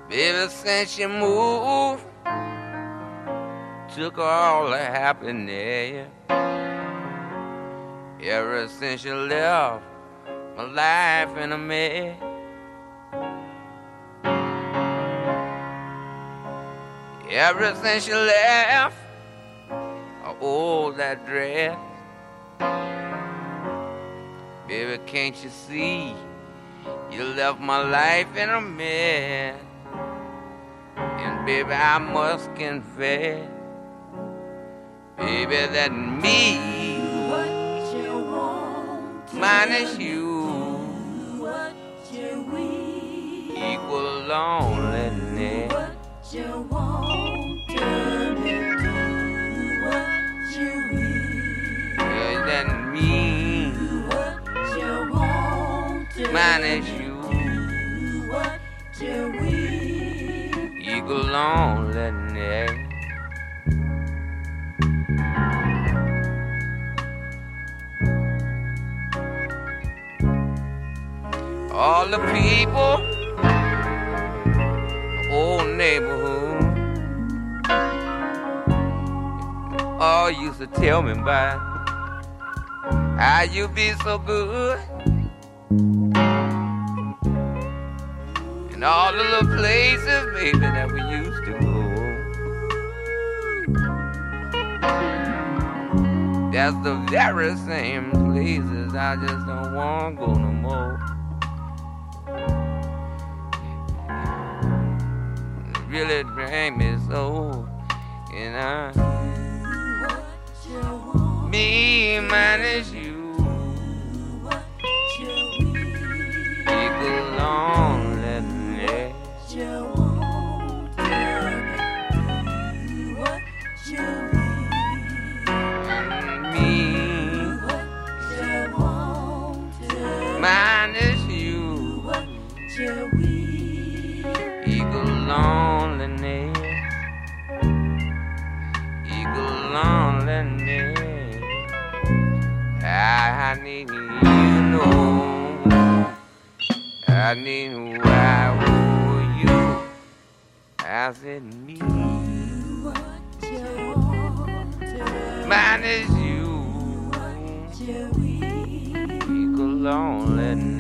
Baby, since you moved, took all the happiness. Ever since you left, my life in a mess. Ever since you left, oh, that dress. Baby, can't you see, you left my life in a mess. And baby, I must confess, baby, that me, what you want minus you, what you will, equal loneliness. what you want to do, what you will, Yeah, that me, what you want to minus you, do, what you will, equal loneliness. All the people, the old neighborhood, all used to tell me about how you be so good, and all the little places, baby, that we used to go. That's the very same places I just don't want to go no more. Really drank me so, and me minus you, equal loneliness. Me minus you, equal loneliness, equal loneliness. I need you know, I need who I owe you. I said me minus you, equal loneliness.